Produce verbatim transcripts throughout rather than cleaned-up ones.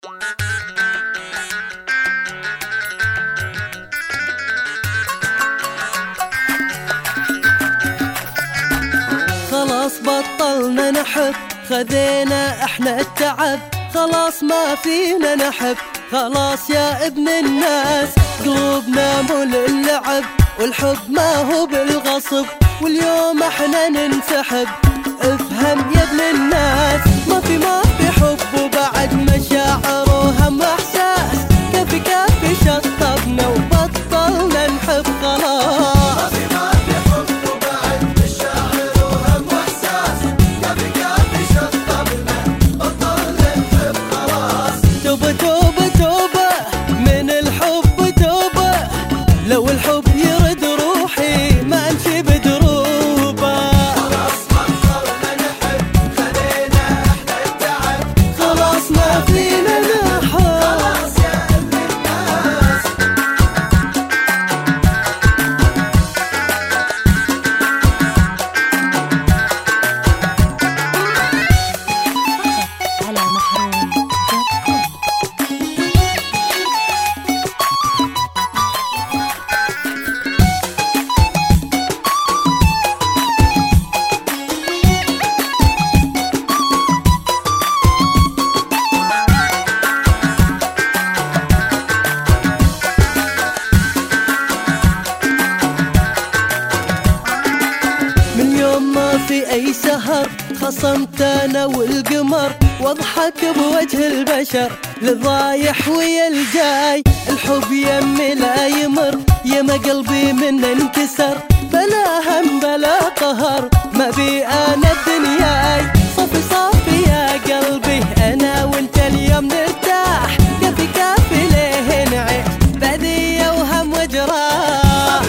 خلاص بطلنا نحب، خذينا احنا التعب، خلاص ما فينا نحب، خلاص يا ابن الناس. قلوبنا مو للعب، والحب ما هو بالغصب، واليوم احنا ننسحب. افهم يا ابن الناس، ما في ما في حب وبعد مشاعر وهم احساس. كافي كافي شطبنا وبطلنا نحب خلاص. لو الحب يرد روحي ما امشي بدروبه. خلاص بطلنا نحب، خلينا احنا التعب، خلاص ما فينا نحب، خلاص يا ابن الناس. على محروم دوت كوم. ما في اي سهر خصمت انا والقمر، واضحك بوجه البشر للضايح ويا الجاي. الحب يمي لا يمر، يما قلبي منه انكسر، بلا هم بلا قهر، ما بي انا الدنياي. صافي صافي يا قلبي انا وانت اليوم نرتاح، كافي كافي ليه نعيش بذية وهم وجراح.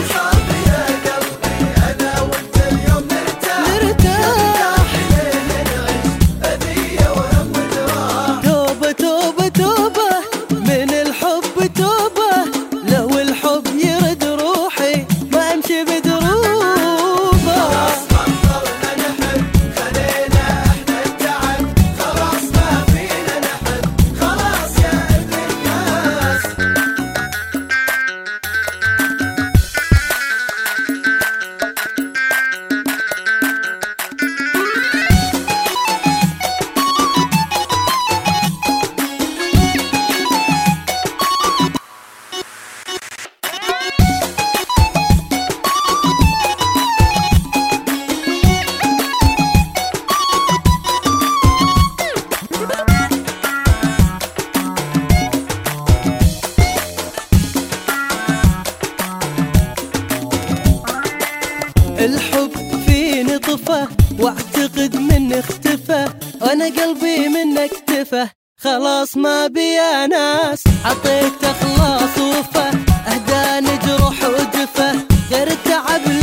الحب فيني طفى، واعتقد مني اختفى، وانا قلبي منك اكتفى. خلاص ما بي ناس، عطيت اخلاص وفى، اهداني جروح ودفى، غير التعب